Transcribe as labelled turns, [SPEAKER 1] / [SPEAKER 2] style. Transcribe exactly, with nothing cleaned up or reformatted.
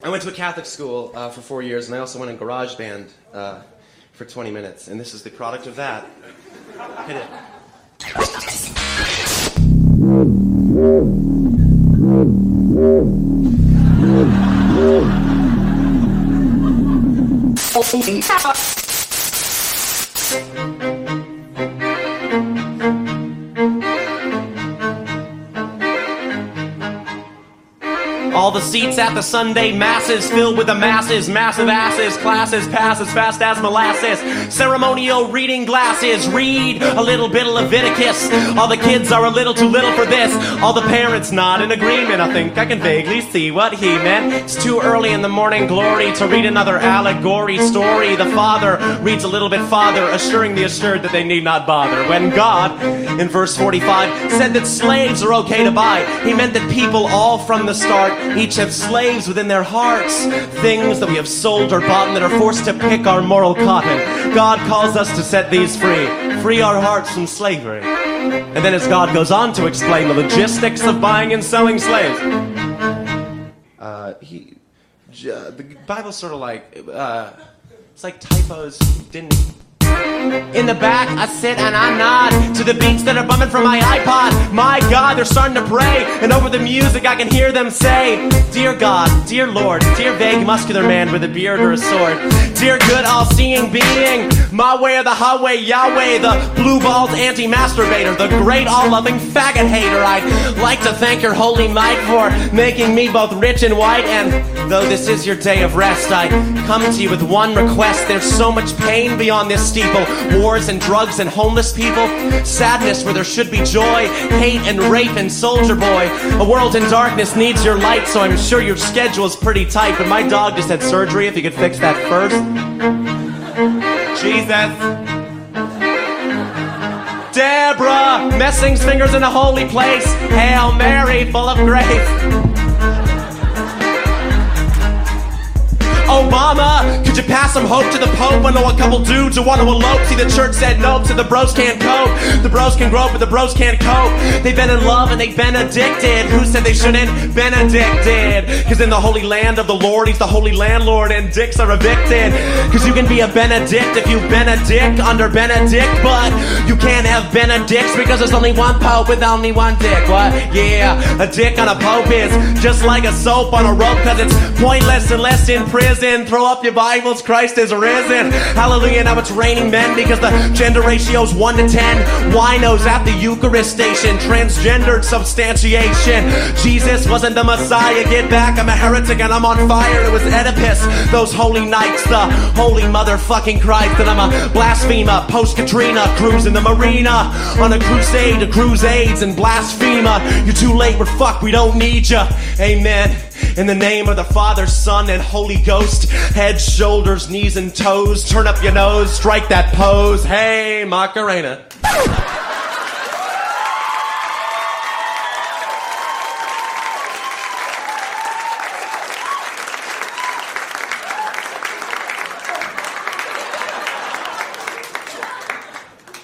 [SPEAKER 1] I went to a Catholic school uh, for four years, and I also went in garage band uh, for twenty minutes, and this is the product of that. Hit it. All the seats at the Sunday masses filled with the masses, massive asses, classes pass as fast as molasses, ceremonial reading glasses, read a little bit of Leviticus. All the kids are a little too little for this, all the parents nod in agreement. I think I can vaguely see what he meant. It's too early in the morning glory to read another allegory story. The father reads a little bit farther, assuring the assured that they need not bother. When God, in verse forty-five, said that slaves are okay to buy, he meant that people all from the start each have slaves within their hearts, things that we have sold or bought and that are forced to pick our moral cotton. God calls us to set these free, free our hearts from slavery. And then as God goes on to explain the logistics of buying and selling slaves, uh, he, uh, the Bible's sort of like, uh, it's like typos didn't... In the back, I sit and I nod to the beats that are bumming from my iPod. My God, they're starting to pray, and over the music I can hear them say, Dear God, dear Lord, dear vague muscular man with a beard or a sword, dear good all-seeing being, my way or the highway, Yahweh, the blue-balled anti-masturbator, the great all-loving faggot hater. I'd like to thank your holy might for making me both rich and white, and though this is your day of rest, I come to you with one request. There's so much pain beyond this steeple. Wars and drugs and homeless people, sadness where there should be joy, hate and rape and soldier boy. A world in darkness needs your light, so I'm sure your schedule's pretty tight, but my dog just had surgery. If you could fix that first. Jesus. Deborah, Messing's fingers in a holy place. Hail Mary, full of grace. Obama, could you pass some hope to the Pope? I know a couple dudes who want to elope. See, the church said nope, so the bros can't cope. The bros can grope, but the bros can't cope. They've been in love and they've been addicted. Who said they shouldn't? Been addicted. Cause in the holy land of the Lord, he's the holy landlord, and dicks are evicted. Cause you can be a Benedict if you've been a dick under Benedict, but you can't have Benedicts because there's only one Pope with only one dick. What? Yeah, a dick on a Pope is just like a soap on a rope, cause it's pointless unless in prison. Throw up your Bibles, Christ is risen. Hallelujah, now it's raining men because the gender ratio's one to ten. Winos at the Eucharist station, transgendered substantiation. Jesus wasn't the Messiah, get back, I'm a heretic and I'm on fire. It was Oedipus, those holy nights, the holy motherfucking Christ. And I'm a blasphemer, post-Katrina, cruising the marina on a crusade to crusades and blasphemer. You're too late, we're fucked, we don't need you. Amen. In the name of the Father, Son, and Holy Ghost, head, shoulders, knees, and toes, turn up your nose, strike that pose. Hey, Macarena.